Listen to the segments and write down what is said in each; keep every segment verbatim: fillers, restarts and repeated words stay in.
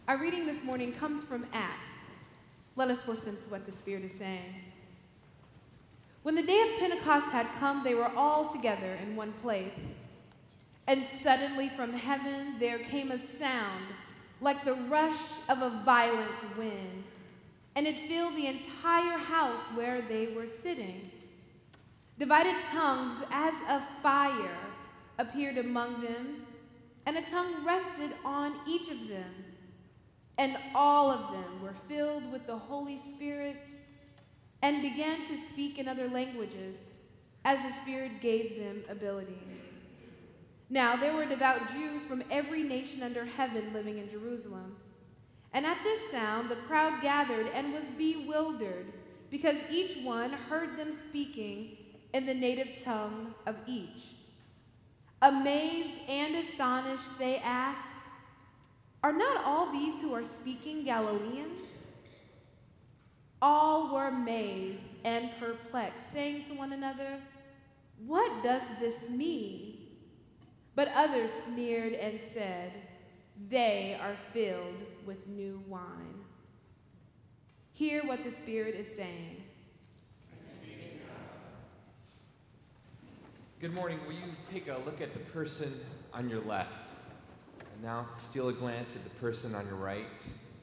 Our reading this morning comes from Acts. Let us listen to what the Spirit is saying. When the day of Pentecost had come, they were all together in one place. And suddenly from heaven there came a sound like the rush of a violent wind, and it filled the entire house where they were sitting. Divided tongues as of fire appeared among them, and a tongue rested on each of them. And all of them were filled with the Holy Spirit and began to speak in other languages as the Spirit gave them ability. Now there were devout Jews from every nation under heaven living in Jerusalem. And at this sound the crowd gathered and was bewildered, because each one heard them speaking in the native tongue of each. Amazed and astonished, they asked, "Are not all these who are speaking Galileans?" All were amazed and perplexed, saying to one another, "What does this mean?" But others sneered and said, "They are filled with new wine." Hear what the Spirit is saying. Good morning. Will you take a look at the person on your left? And now steal a glance at the person on your right.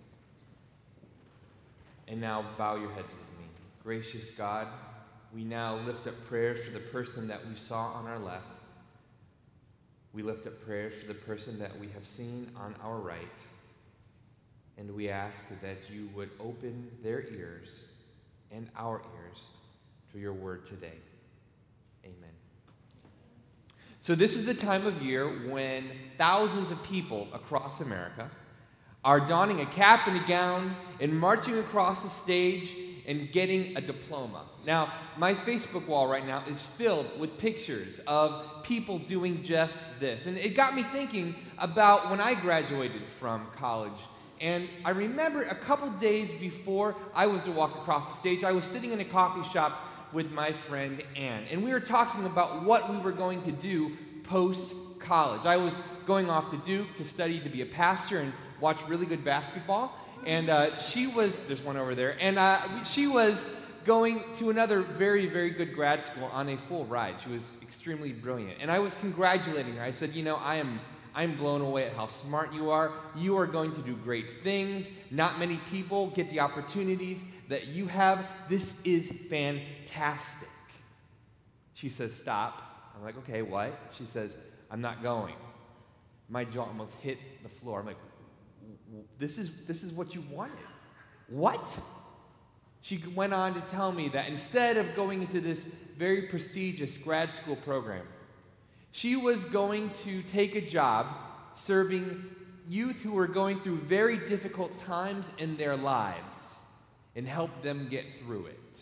And now bow your heads with me. Gracious God, we now lift up prayers for the person that we saw on our left. We lift up prayers for the person that we have seen on our right. And we ask that you would open their ears and our ears to your word today. Amen. So this is the time of year when thousands of people across America are donning a cap and a gown and marching across the stage and getting a diploma. Now, my Facebook wall right now is filled with pictures of people doing just this. And it got me thinking about when I graduated from college. And I remember a couple days before I was to walk across the stage, I was sitting in a coffee shop with my friend Ann. And we were talking about what we were going to do post-college. I was going off to Duke to study to be a pastor and watch really good basketball. And uh, she was, there's one over there, and uh, she was going to another very, very good grad school on a full ride. She was extremely brilliant. And I was congratulating her. I said, you know, I am I'm blown away at how smart you are. You are going to do great things. Not many people get the opportunities that you have. This is fantastic. She says, stop. I'm like, okay, what? She says, I'm not going. My jaw almost hit the floor. I'm like, this is this is what you wanted. What? She went on to tell me that instead of going into this very prestigious grad school program, she was going to take a job serving youth who were going through very difficult times in their lives and help them get through it.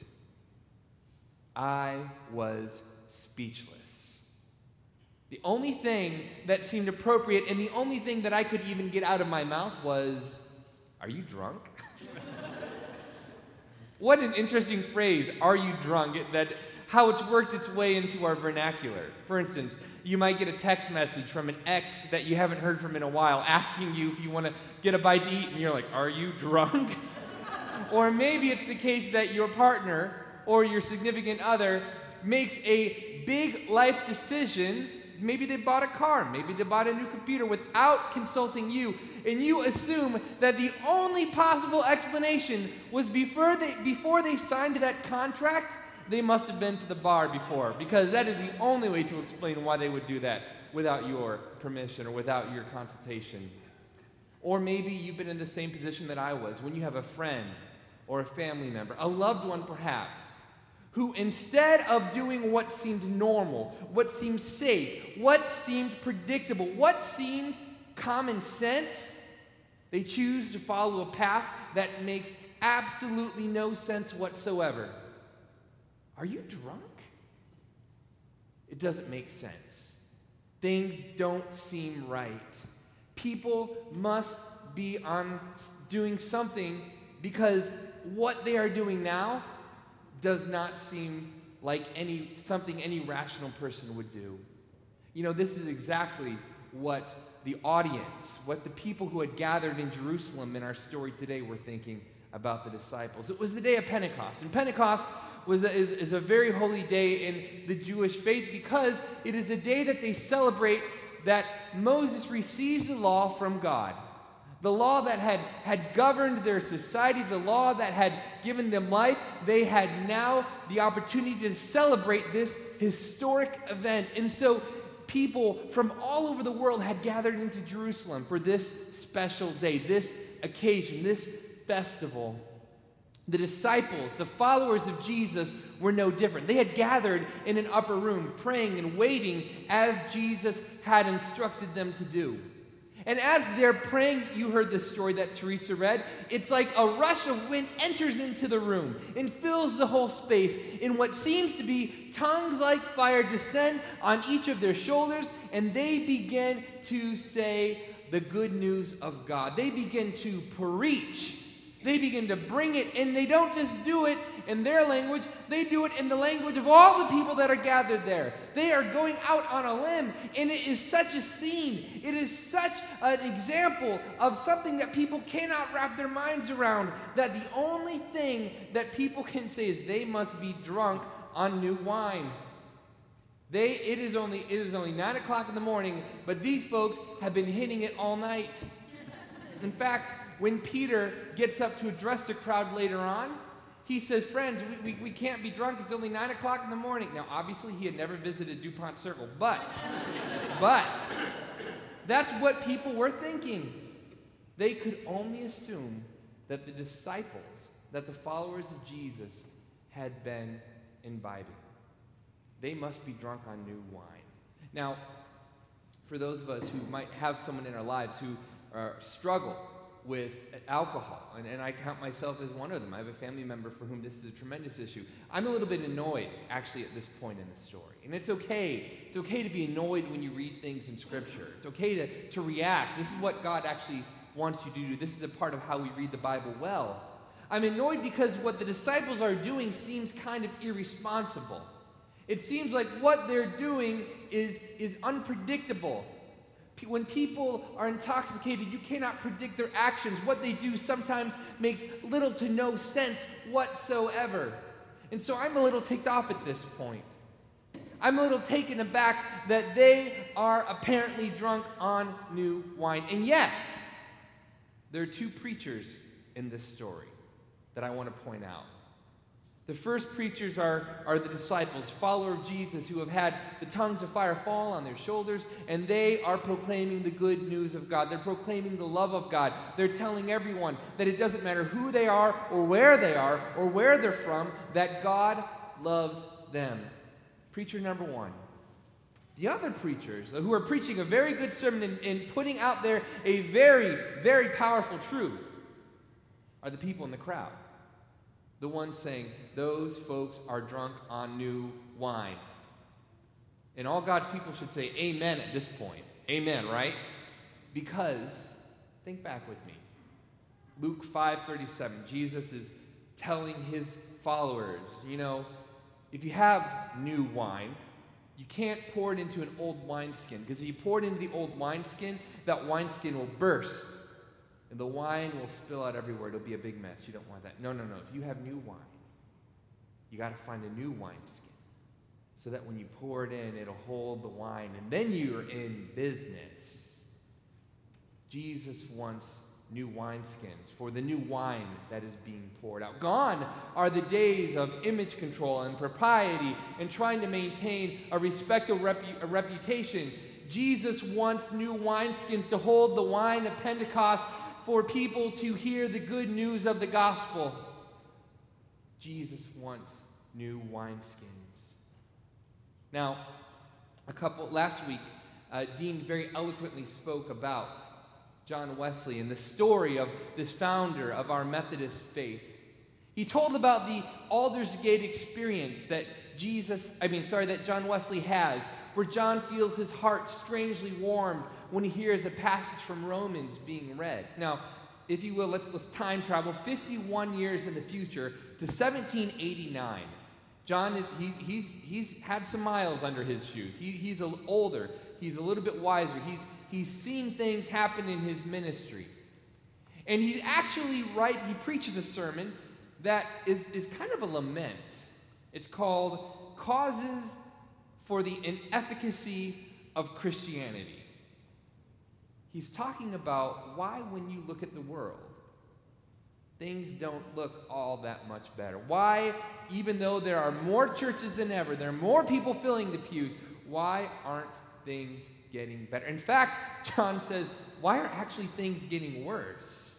I was speechless. The only thing that seemed appropriate and the only thing that I could even get out of my mouth was, "Are you drunk?" What an interesting phrase, "are you drunk?" That how it's worked its way into our vernacular. For instance, you might get a text message from an ex that you haven't heard from in a while asking you if you want to get a bite to eat, and you're like, "Are you drunk?" Or maybe it's the case that your partner or your significant other makes a big life decision. Maybe they bought a car, maybe they bought a new computer without consulting you, and you assume that the only possible explanation was before they, before they signed that contract, they must have been to the bar before, because that is the only way to explain why they would do that without your permission or without your consultation. Or maybe you've been in the same position that I was, when you have a friend or a family member, a loved one perhaps, who instead of doing what seemed normal, what seemed safe, what seemed predictable, what seemed common sense, they choose to follow a path that makes absolutely no sense whatsoever. Are you drunk? It doesn't make sense. Things don't seem right. People must be on doing something, because what they are doing now does not seem like any something any rational person would do. You know, this is exactly what the audience, what the people who had gathered in Jerusalem in our story today were thinking about the disciples. It was the day of Pentecost, and Pentecost was a, is, is a very holy day in the Jewish faith because it is a day that they celebrate that Moses receives the law from God. The law that had, had governed their society, the law that had given them life, they had now the opportunity to celebrate this historic event. And so people from all over the world had gathered into Jerusalem for this special day, this occasion, this festival. The disciples, the followers of Jesus, were no different. They had gathered in an upper room, praying and waiting as Jesus had instructed them to do. And as they're praying, you heard this story that Teresa read, it's like a rush of wind enters into the room and fills the whole space. In what seems to be tongues like fire descend on each of their shoulders, and they begin to say the good news of God. They begin to preach. They begin to bring it, and they don't just do it in their language, they do it in the language of all the people that are gathered there. They are going out on a limb, and it is such a scene. It is such an example of something that people cannot wrap their minds around, that the only thing that people can say is they must be drunk on new wine. They, it is only, it is only nine o'clock in the morning, but these folks have been hitting it all night. In fact, when Peter gets up to address the crowd later on, he says, friends, we, we, we can't be drunk. It's only nine o'clock in the morning. Now, obviously, he had never visited DuPont Circle, but, but, that's what people were thinking. They could only assume that the disciples, that the followers of Jesus had been imbibing. They must be drunk on new wine. Now, for those of us who might have someone in our lives who uh, struggle with alcohol, and, and I count myself as one of them. I have a family member for whom this is a tremendous issue. I'm a little bit annoyed, actually, at this point in the story. And it's okay. It's okay to be annoyed when you read things in Scripture. It's okay to, to react. This is what God actually wants you to do. This is a part of how we read the Bible well. I'm annoyed because what the disciples are doing seems kind of irresponsible. It seems like what they're doing is, is unpredictable. When people are intoxicated, you cannot predict their actions. What they do sometimes makes little to no sense whatsoever. And so I'm a little ticked off at this point. I'm a little taken aback that they are apparently drunk on new wine. And yet, there are two preachers in this story that I want to point out. The first preachers are, are the disciples, followers of Jesus, who have had the tongues of fire fall on their shoulders, and they are proclaiming the good news of God. They're proclaiming the love of God. They're telling everyone that it doesn't matter who they are or where they are or where they're from, that God loves them. Preacher number one. The other preachers, who are preaching a very good sermon and, and putting out there a very, very powerful truth, are the people in the crowd. The ones saying, those folks are drunk on new wine. And all God's people should say amen at this point. Amen, right? Because, think back with me. Luke five thirty-seven, Jesus is telling his followers, you know, if you have new wine, you can't pour it into an old wineskin. Because if you pour it into the old wineskin, that wineskin will burst. And the wine will spill out everywhere. It'll be a big mess. You don't want that. No, no, no. If you have new wine, you got to find a new wineskin so that when you pour it in, it'll hold the wine. And then you're in business. Jesus wants new wineskins for the new wine that is being poured out. Gone are the days of image control and propriety and trying to maintain a respectable repu- a reputation. Jesus wants new wineskins to hold the wine of Pentecost for people to hear the good news of the gospel. Jesus wants new wineskins. Now, a couple last week, uh, Dean very eloquently spoke about John Wesley and the story of this founder of our Methodist faith. He told about the Aldersgate experience that Jesus, I mean, sorry, that John Wesley has, where John feels his heart strangely warmed when he hears a passage from Romans being read. Now, if you will, let's, let's time travel fifty-one years in the future to seventeen eighty-nine. John, is, he's, he's, he's had some miles under his shoes. He, he's a, older. He's a little bit wiser. He's, he's seen things happen in his ministry. And he actually writes, he preaches a sermon that is, is kind of a lament. It's called Causes for the Inefficacy of Christianity. He's talking about why, when you look at the world, things don't look all that much better. Why, even though there are more churches than ever, there are more people filling the pews, why aren't things getting better? In fact, John says, why are actually things getting worse?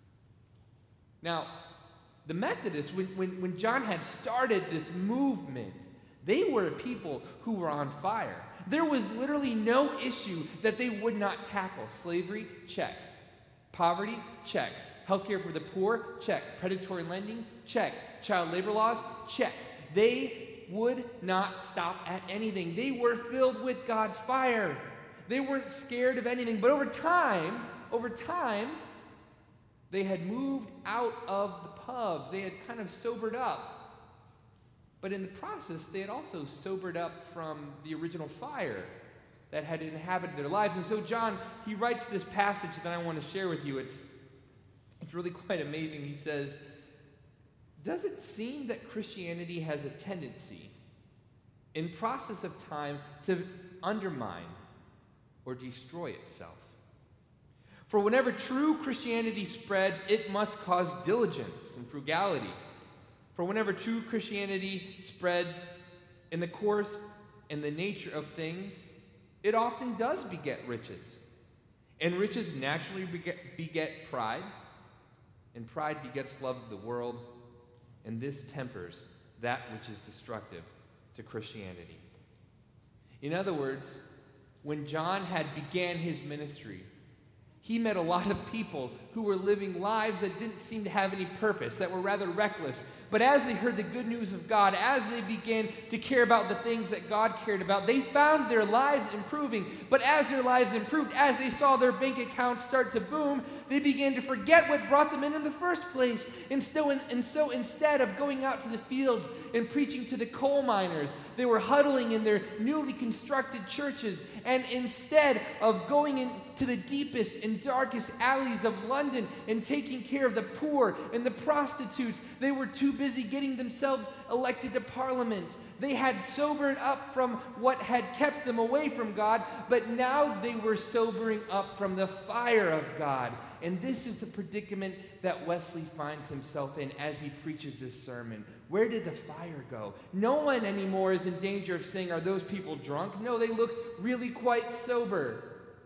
Now, the Methodists, when, when, when John had started this movement, they were people who were on fire. There was literally no issue that they would not tackle. Slavery, check. Poverty, check. Healthcare for the poor, check. Predatory lending, check. Child labor laws, check. They would not stop at anything. They were filled with God's fire. They weren't scared of anything. But over time, over time, they had moved out of the pubs. They had kind of sobered up. But in the process, they had also sobered up from the original fire that had inhabited their lives. And so John, he writes this passage that I want to share with you. It's, it's really quite amazing. He says, does it seem that Christianity has a tendency, in process of time, to undermine or destroy itself? For whenever true Christianity spreads, it must cause diligence and frugality. For whenever true Christianity spreads in the course and the nature of things, it often does beget riches. And riches naturally beget, beget pride, and pride begets love of the world, and this tempers that which is destructive to Christianity. In other words, when John had began his ministry, he met a lot of people who were living lives that didn't seem to have any purpose, that were rather reckless. But as they heard the good news of God, as they began to care about the things that God cared about, they found their lives improving. But as their lives improved, as they saw their bank accounts start to boom, they began to forget what brought them in in the first place. And so, and so instead of going out to the fields and preaching to the coal miners, they were huddling in their newly constructed churches. And instead of going into the deepest and darkest alleys of London and taking care of the poor and the prostitutes, they were too busy getting themselves elected to Parliament. They had sobered up from what had kept them away from God, but now they were sobering up from the fire of God. And this is the predicament that Wesley finds himself in as he preaches this sermon. Where did the fire go? No one anymore is in danger of saying, are those people drunk? No, they look really quite sober.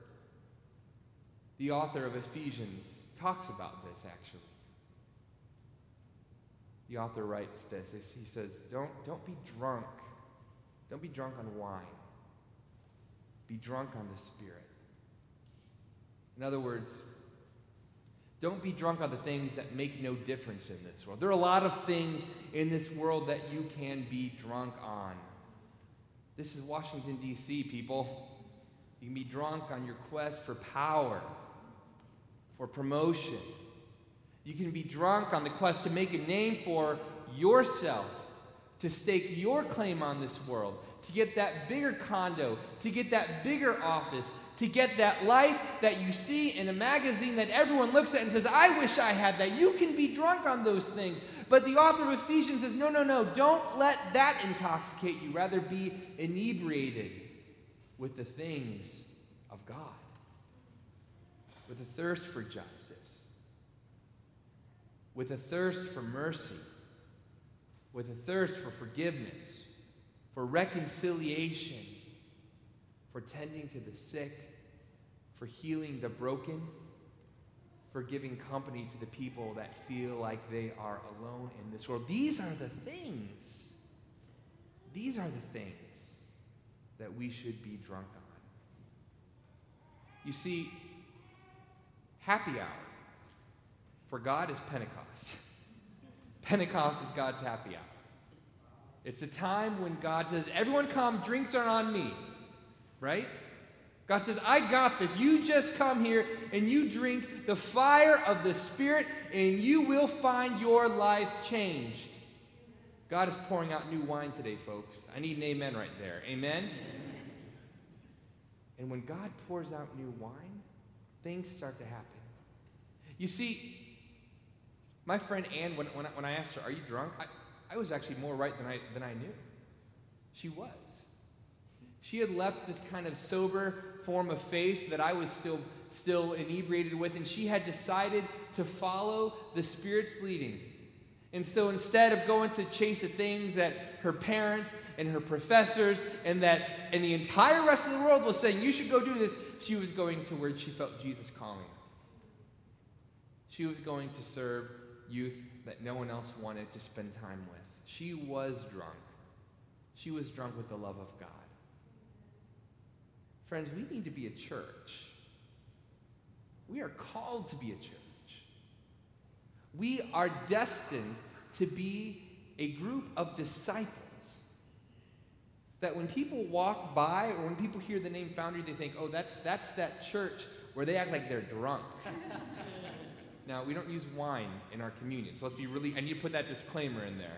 The author of Ephesians talks about this, actually. The author writes this. He says, don't, don't be drunk. Don't be drunk on wine. Be drunk on the Spirit. In other words, don't be drunk on the things that make no difference in this world. There are a lot of things in this world that you can be drunk on. This is Washington, D C, people. You can be drunk on your quest for power, for promotion. You can be drunk on the quest to make a name for yourself, to stake your claim on this world, to get that bigger condo, to get that bigger office, to get that life that you see in a magazine that everyone looks at and says, I wish I had that. You can be drunk on those things. But the author of Ephesians says, no, no, no, don't let that intoxicate you. Rather be inebriated with the things of God, with a thirst for justice, with a thirst for mercy, with a thirst for forgiveness, for reconciliation, for tending to the sick, for healing the broken, for giving company to the people that feel like they are alone in this world. These are the things, these are the things that we should be drunk on. You see, happy hour for God is Pentecost. Pentecost is God's happy hour. It's the time when God says, everyone come, drinks are on me, right? God says, I got this. You just come here and you drink the fire of the Spirit and you will find your lives changed. God is pouring out new wine today, folks. I need an amen right there. Amen? And when God pours out new wine, things start to happen. You see, my friend Ann, when, when, I, when I asked her, are you drunk? I, I was actually more right than I, than I knew. She was. She had left this kind of sober form of faith that I was still, still inebriated with, and she had decided to follow the Spirit's leading. And so instead of going to chase the things that her parents and her professors and that and the entire rest of the world was saying, you should go do this, she was going to where she felt Jesus calling her. She was going to serve youth that no one else wanted to spend time with. She was drunk. She was drunk with the love of God. Friends, we need to be a church. We are called to be a church. We are destined to be a group of disciples that when people walk by or when people hear the name Foundry, they think, oh, that's, that's that church where they act like they're drunk. Now, we don't use wine in our communion, so let's be really, I need to put that disclaimer in there.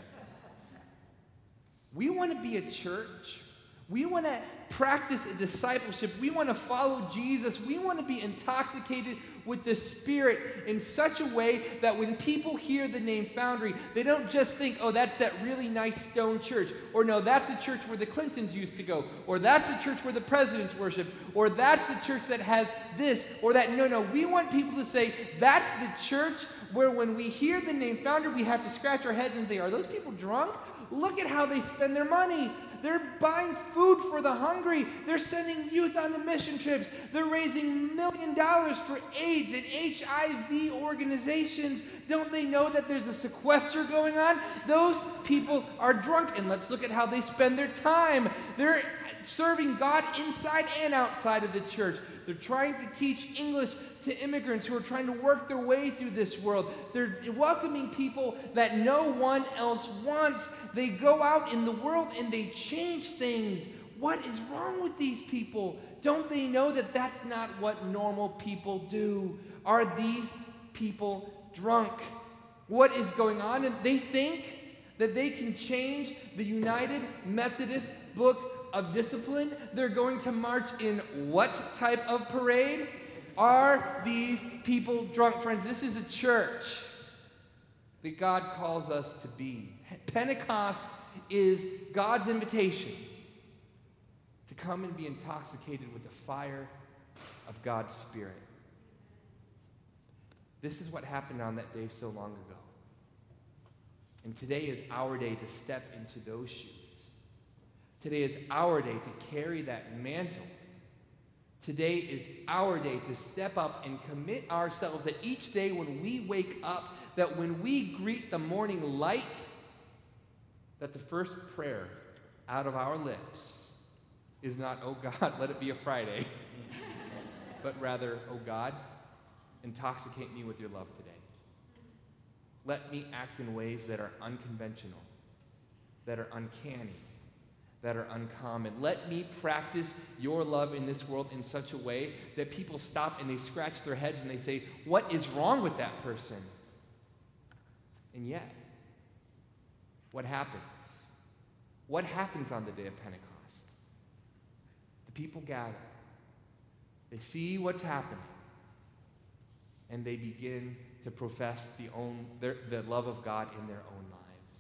We want to be a church. We want to practice a discipleship. We want to follow Jesus. We want to be intoxicated with the Spirit in such a way that when people hear the name Foundry, they don't just think, oh, that's that really nice stone church. Or no, that's the church where the Clintons used to go. Or that's the church where the presidents worship. Or that's the church that has this or that. No, no, we want people to say, that's the church where when we hear the name Foundry, we have to scratch our heads and think, are those people drunk? Look at how they spend their money. They're buying food for the hungry. They're sending youth on the mission trips. They're raising million dollars for AIDS and H I V organizations. Don't they know that there's a sequester going on? Those people are drunk, and let's look at how they spend their time. They're serving God inside and outside of the church. They're trying to teach English to immigrants who are trying to work their way through this world. They're welcoming people that no one else wants. They go out in the world and they change things. What is wrong with these people? Don't they know that that's not what normal people do? Are these people drunk? What is going on? And they think that they can change the United Methodist Book of Discipline. They're going to march in what type of parade? Are these people drunk? Friends, this is a church that God calls us to be. Pentecost is God's invitation to come and be intoxicated with the fire of God's Spirit. This is what happened on that day so long ago. And today is our day to step into those shoes. Today is our day to carry that mantle. Today is our day to step up and commit ourselves that each day when we wake up, that when we greet the morning light, that the first prayer out of our lips is not, oh God, let it be a Friday, but rather, oh God, intoxicate me with your love today. Let me act in ways that are unconventional, that are uncanny, that are uncommon. Let me practice your love in this world in such a way that people stop and they scratch their heads and they say, what is wrong with that person? And yet, what happens? What happens on the day of Pentecost? The people gather. They see what's happening. And they begin to profess the, own, their, the love of God in their own lives.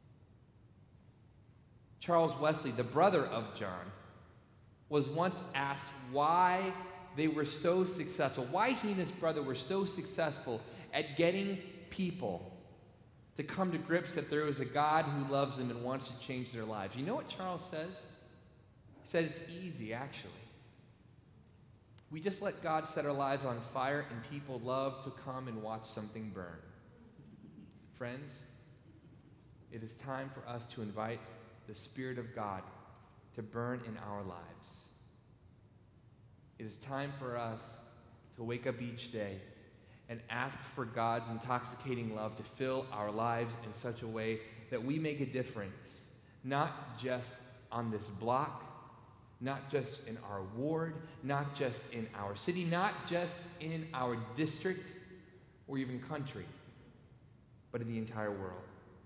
Charles Wesley, the brother of John, was once asked why they were so successful, why he and his brother were so successful at getting people to come to grips that there is a God who loves them and wants to change their lives. You know what Charles says? He said it's easy, actually. We just let God set our lives on fire and people love to come and watch something burn. Friends, it is time for us to invite the Spirit of God to burn in our lives. It is time for us to wake up each day and ask for God's intoxicating love to fill our lives in such a way that we make a difference, not just on this block, not just in our ward, not just in our city, not just in our district or even country, but in the entire world.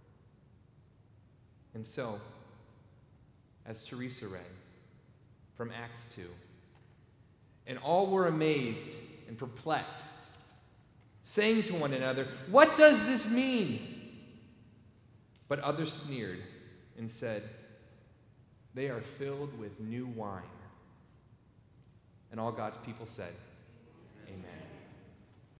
And so, as Teresa read from Acts two, And all were amazed and perplexed, saying to one another, "What does this mean?" But others sneered and said, "They are filled with new wine." And all God's people said, Amen.